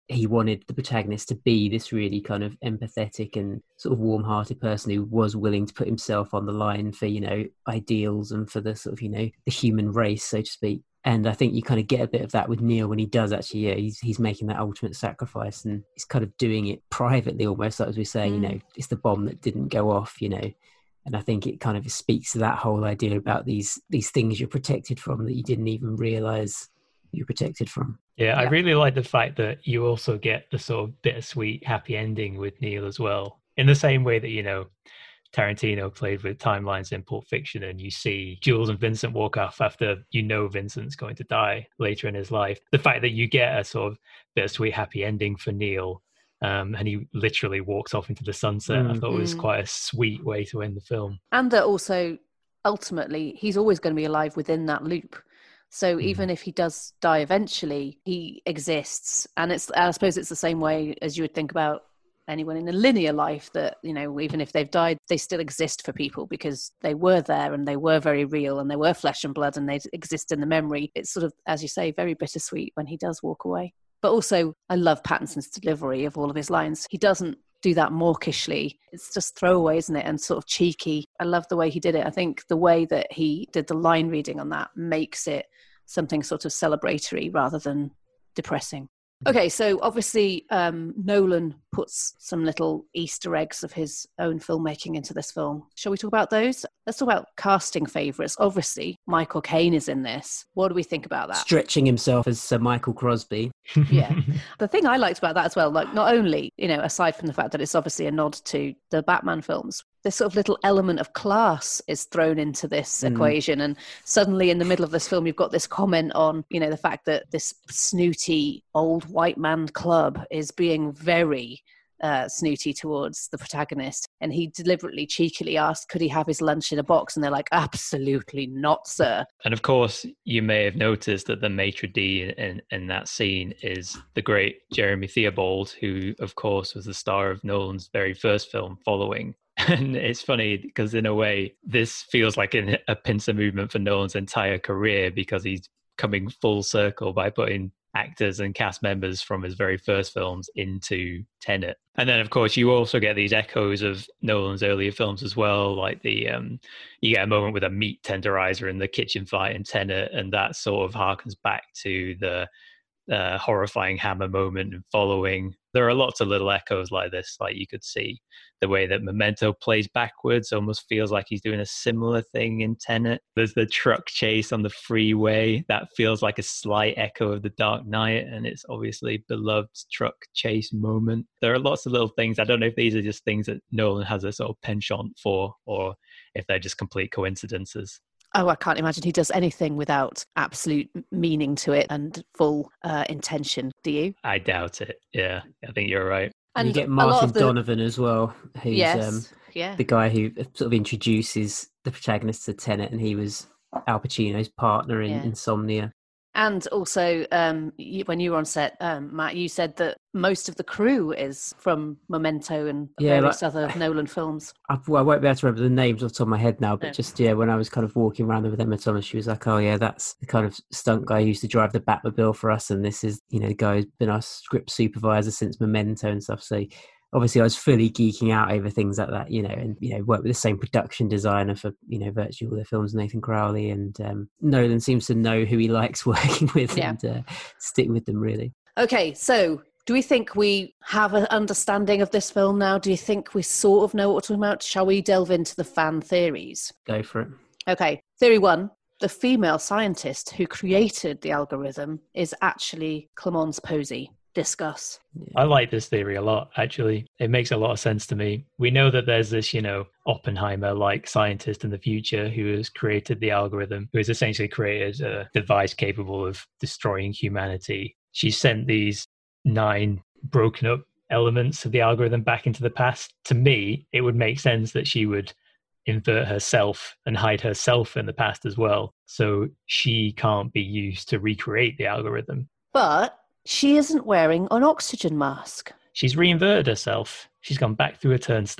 he wanted the protagonist to be this really kind of empathetic and sort of warm-hearted person who was willing to put himself on the line for, you know, ideals and for the sort of, you know, the human race, so to speak. And I think you kind of get a bit of that with Neil when he does actually, yeah, he's making that ultimate sacrifice, and he's kind of doing it privately almost, like as we say, you know, it's the bomb that didn't go off, you know. And I think it kind of speaks to that whole idea about these things you're protected from that you didn't even realise you're protected from. Yeah, I really like the fact that you also get the sort of bittersweet happy ending with Neil as well. In the same way that, you know, Tarantino played with timelines in Pulp Fiction, and you see Jules and Vincent walk off after you know Vincent's going to die later in his life. The fact that you get a sort of bittersweet happy ending for Neil, and he literally walks off into the sunset, I thought was quite a sweet way to end the film. And that also, ultimately, he's always going to be alive within that loop. So even if he does die eventually, he exists. And I suppose it's the same way as you would think about anyone in a linear life, that, you know, even if they've died, they still exist for people because they were there and they were very real and they were flesh and blood and they exist in the memory. It's sort of, as you say, very bittersweet when he does walk away. But also, I love Pattinson's delivery of all of his lines. He doesn't do that mawkishly. It's just throwaway, isn't it? And sort of cheeky. I love the way he did it. I think the way that he did the line reading on that makes it something sort of celebratory rather than depressing. Okay, so obviously Nolan puts some little Easter eggs of his own filmmaking into this film. Shall we talk about those? Let's talk about casting favourites. Obviously, Michael Caine is in this. What do we think about that? Stretching himself as Sir Michael Crosby. Yeah. The thing I liked about that as well, like not only, you know, aside from the fact that it's obviously a nod to the Batman films, this sort of little element of class is thrown into this equation. And suddenly in the middle of this film, you've got this comment on, you know, the fact that this snooty old white man club is being very snooty towards the protagonist. And he deliberately, cheekily asked, could he have his lunch in a box? And they're like, absolutely not, sir. And of course, you may have noticed that the maitre d' in that scene is the great Jeremy Theobald, who, of course, was the star of Nolan's very first film, Following. And it's funny because in a way, this feels like a pincer movement for Nolan's entire career, because he's coming full circle by putting actors and cast members from his very first films into Tenet. And then, of course, you also get these echoes of Nolan's earlier films as well, like the you get a moment with a meat tenderizer in the kitchen fight in Tenet, and that sort of harkens back to the horrifying hammer moment and Following. There are lots of little echoes like this. Like you could see the way that Memento plays backwards almost feels like he's doing a similar thing in Tenet. There's the truck chase on the freeway that feels like a slight echo of The Dark Knight, and it's obviously beloved truck chase moment. There are lots of little things. I don't know if these are just things that Nolan has a sort of penchant for, or if they're just complete coincidences. Oh, I can't imagine he does anything without absolute meaning to it and full intention. Do you? I doubt it. Yeah, I think you're right. And you get Martin Donovan as well, who's the guy who sort of introduces the protagonist to Tenet, and he was Al Pacino's partner in Insomnia. And also, when you were on set, Matt, you said that most of the crew is from Memento and various other Nolan films. I won't be able to remember the names off the top of my head now, but when I was kind of walking around with Emma Thomas, she was like, oh yeah, that's the kind of stunt guy who used to drive the Batmobile for us, and this is, you know, the guy who's been our script supervisor since Memento and stuff. So obviously I was fully geeking out over things like that, you know, and, you know, worked with the same production designer for, you know, virtually all the films, Nathan Crowley, and Nolan seems to know who he likes working with and stick with them, really. Okay, so do we think we have an understanding of this film now? Do you think we sort of know what we're talking about? Shall we delve into the fan theories? Go for it. Okay, theory one. The female scientist who created the algorithm is actually Clemence Posey. Discuss. I like this theory a lot, actually. It makes a lot of sense to me. We know that there's this, you know, Oppenheimer-like scientist in the future who has created the algorithm, who has essentially created a device capable of destroying humanity. She sent these 9 broken up elements of the algorithm back into the past. To me, it would make sense that she would invert herself and hide herself in the past as well. So she can't be used to recreate the algorithm. But she isn't wearing an oxygen mask. She's reinverted herself. She's gone back through a turnstile.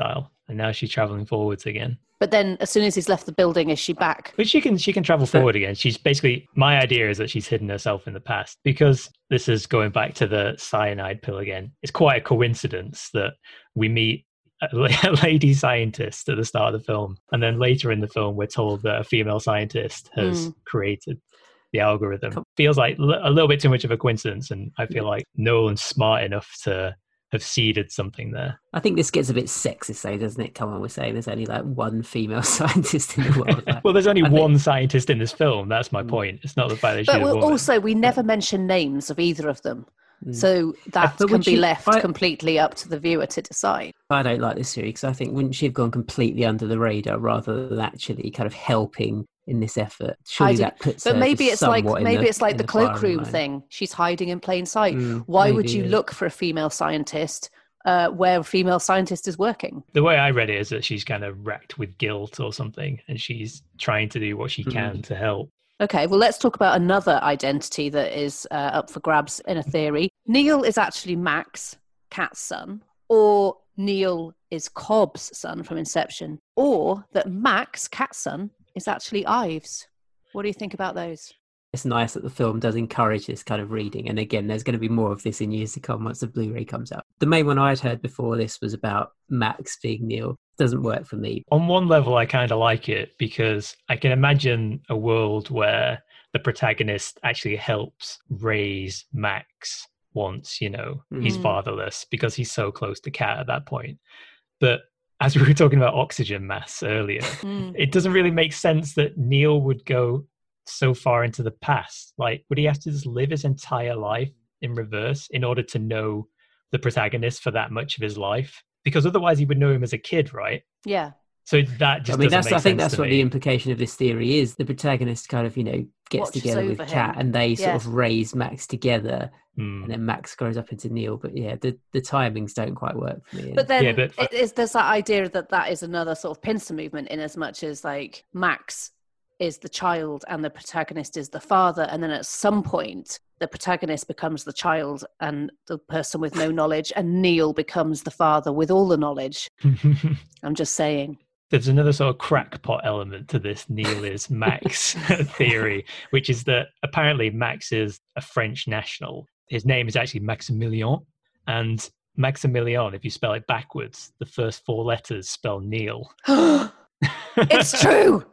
and now she's traveling forwards again. But then as soon as he's left the building, is she back? But she can travel forward again. She's basically, my idea is that she's hidden herself in the past, because this is going back to the cyanide pill again. It's quite a coincidence that we meet a lady scientist at the start of the film, and then later in the film we're told that a female scientist has created the algorithm. Feels like a little bit too much of a coincidence, and I feel like Nolan's smart enough to have seeded something there. I think this gets a bit sexist though, doesn't it? Come on, we're saying there's only like one female scientist in the world. Like, well, there's only one scientist in this film. That's my point. It's not the fact that she's a woman. Also, we never mention names of either of them. So that can be left completely up to the viewer to decide. I don't like this theory because I think wouldn't she have gone completely under the radar rather than actually kind of helping in this effort? Surely that puts but her maybe it's like the cloakroom line. thing. She's hiding in plain sight. Why would you look for a female scientist where a female scientist is working? The way I read it is that she's kind of racked with guilt or something, and she's trying to do what she can to help. Okay, well, let's talk about another identity that is up for grabs in a theory. Neil is actually Max, Kat's son, or Neil is Cobb's son from Inception, or that Max, Kat's son, is actually Ives. What do you think about those? It's nice that the film does encourage this kind of reading. And again, there's going to be more of this in years to come once the Blu-ray comes out. The main one I'd heard before this was about Max being Neil. Doesn't work for me. On one level, I kind of like it because I can imagine a world where the protagonist actually helps raise Max once, he's fatherless because he's so close to Kat at that point. But as we were talking about oxygen mass earlier, it doesn't really make sense that Neil would go so far into the past. Like, would he have to just live his entire life in reverse in order to know the protagonist for that much of his life? Because otherwise he would know him as a kid, right? Yeah. So that just doesn't make sense. I think that's what the implication of this theory is. The protagonist kind of, gets together with Kat and they sort of raise Max together, and then Max grows up into Neil. But yeah, the timings don't quite work for me. But then there's that idea that is another sort of pincer movement, in as much as like Max is the child and the protagonist is the father, and then at some point the protagonist becomes the child and the person with no knowledge, and Neil becomes the father with all the knowledge. I'm just saying. There's another sort of crackpot element to this Neil is Max theory, which is that apparently Max is a French national. His name is actually Maximilien, and Maximilien, if you spell it backwards, the first four letters spell Neil. It's true.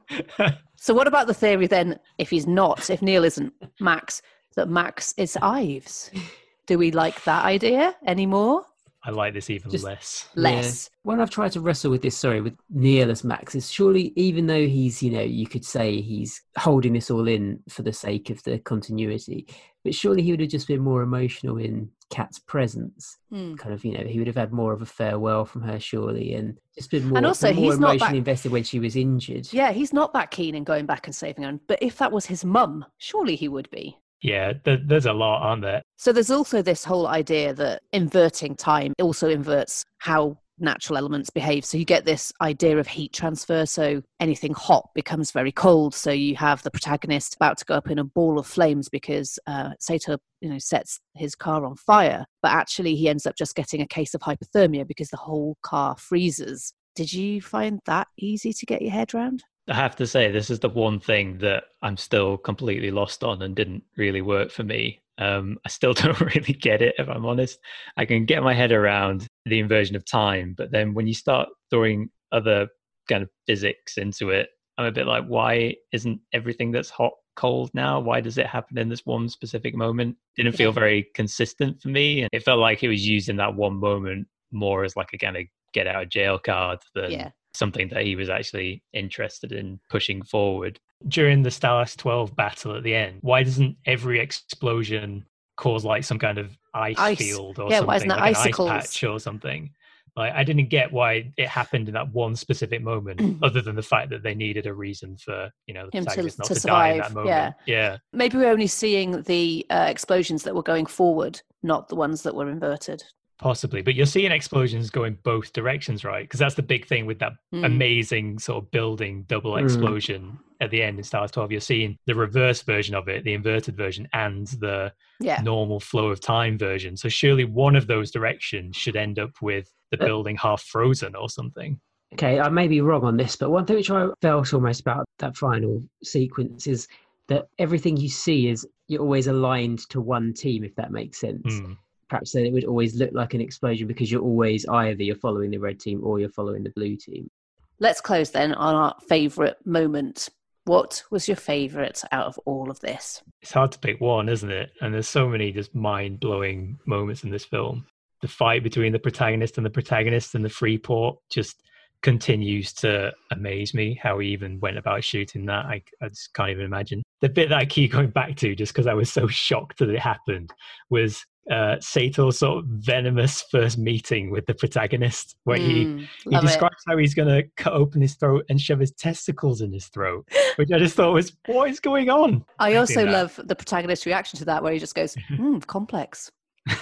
So what about the theory then, if Neil isn't Max, that Max is Ives? Do we like that idea anymore? I like this even less. Less. Yeah. When I've tried to wrestle with this, with Neil as Max, is surely, even though he's, you could say he's holding this all in for the sake of the continuity, but surely he would have just been more emotional in Kat's presence. Kind of, he would have had more of a farewell from her, surely, and just been more, and also, more emotionally invested when she was injured. Yeah, he's not that keen in going back and saving her. But if that was his mum, surely he would be. Yeah, there's a lot on there. So there's also this whole idea that inverting time also inverts how natural elements behave. So you get this idea of heat transfer. So anything hot becomes very cold. So you have the protagonist about to go up in a ball of flames because Sato, sets his car on fire. But actually he ends up just getting a case of hypothermia because the whole car freezes. Did you find that easy to get your head around? I have to say, this is the one thing that I'm still completely lost on and didn't really work for me. I still don't really get it, if I'm honest. I can get my head around the inversion of time, but then when you start throwing other kind of physics into it, I'm a bit like, why isn't everything that's hot cold now? Why does it happen in this one specific moment? Didn't feel very consistent for me. And it felt like it was used in that one moment more as like a kind of get out of jail card than something that he was actually interested in pushing forward. During the Stalag 12 battle at the end, why doesn't every explosion cause like some kind of ice field or something, why isn't that like icicles? an ice patch or something? Like, I didn't get why it happened in that one specific moment, other than the fact that they needed a reason for, the protagonist not to die in that moment. Yeah. Maybe we're only seeing the explosions that were going forward, not the ones that were inverted. Possibly, but you're seeing explosions going both directions, right? Because that's the big thing with that amazing sort of building double explosion at the end in Star Wars 12. You're seeing the reverse version of it, the inverted version, and the normal flow of time version. So surely one of those directions should end up with the building half frozen or something. Okay, I may be wrong on this, but one thing which I felt almost about that final sequence is that everything you see is you're always aligned to one team, if that makes sense. Perhaps that it would always look like an explosion because you're always either you're following the red team or you're following the blue team. Let's close then on our favourite moment. What was your favourite out of all of this? It's hard to pick one, isn't it? And there's so many just mind-blowing moments in this film. The fight between the protagonist and the Freeport just continues to amaze me. How he even went about shooting that, I just can't even imagine. The bit that I keep going back to, just because I was so shocked that it happened, was Sato's sort of venomous first meeting with the protagonist, where he describes how he's going to cut open his throat and shove his testicles in his throat, which I just thought was, what is going on? I also love the protagonist's reaction to that, where he just goes, complex.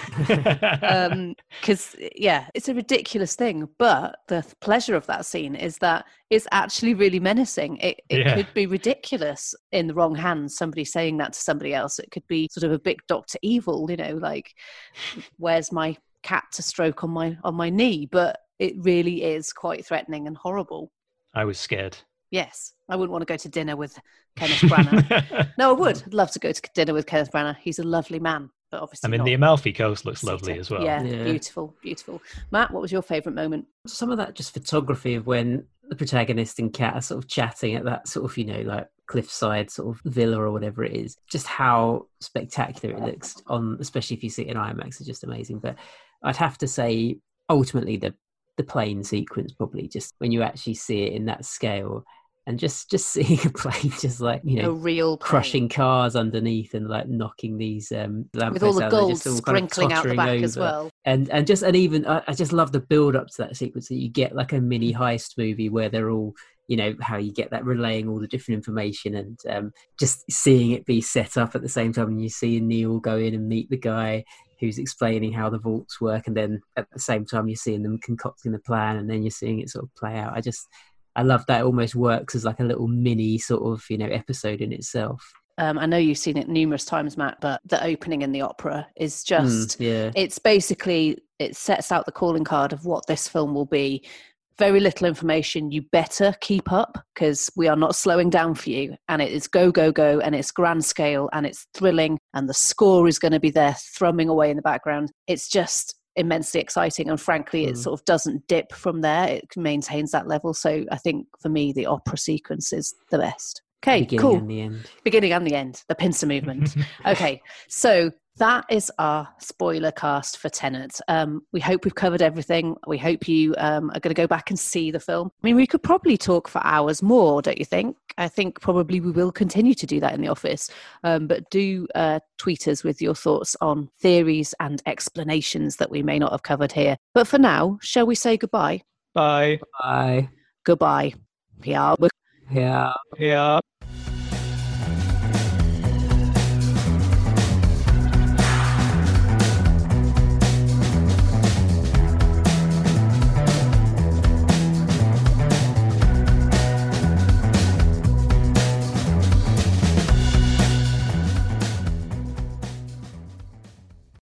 Because it's a ridiculous thing, but the pleasure of that scene is that it's actually really menacing. It could be ridiculous in the wrong hands, somebody saying that to somebody else. It could be sort of a big Dr. Evil, like, where's my cat to stroke on my knee? But it really is quite threatening and horrible. I was scared. Yes, I wouldn't want to go to dinner with Kenneth Branagh. No, I would. I'd love to go to dinner with Kenneth Branagh. He's a lovely man. But obviously the Amalfi Coast looks lovely as well. Yeah, beautiful. Matt, what was your favourite moment? Some of that just photography of when the protagonist and Kat are sort of chatting at that sort of, like cliffside sort of villa or whatever it is. Just how spectacular it looks especially if you see it in IMAX, is just amazing. But I'd have to say, ultimately, the plane sequence, probably just when you actually see it in that scale. And just seeing a plane just like, a real plane, crushing cars underneath and like knocking these lampposts with all the gold sprinkling kind of out the back over. As well. And even I just love the build up to that sequence, that you get like a mini heist movie where they're all, how you get that relaying all the different information and just seeing it be set up at the same time. And you see Neil go in and meet the guy who's explaining how the vaults work. And then at the same time, you're seeing them concocting the plan, and then you're seeing it sort of play out. I love that. It almost works as like a little mini sort of, episode in itself. I know you've seen it numerous times, Matt, but the opening in the opera is just, it's basically, it sets out the calling card of what this film will be. Very little information. You better keep up, because we are not slowing down for you. And it is go, go, go. And it's grand scale and it's thrilling. And the score is going to be there thrumming away in the background. It's just immensely exciting, and frankly it sort of doesn't dip from there. It maintains that level. So I think for me the opera sequence is the best. Okay, cool. Beginning and the end, the pincer movement. Okay, so that is our spoiler cast for Tenet. We hope we've covered everything. We hope you are going to go back and see the film. I mean, we could probably talk for hours more, don't you think? I think probably we will continue to do that in the office. But do tweet us with your thoughts on theories and explanations that we may not have covered here. But for now, shall we say goodbye? Bye. Bye. Goodbye. Yeah. Yeah.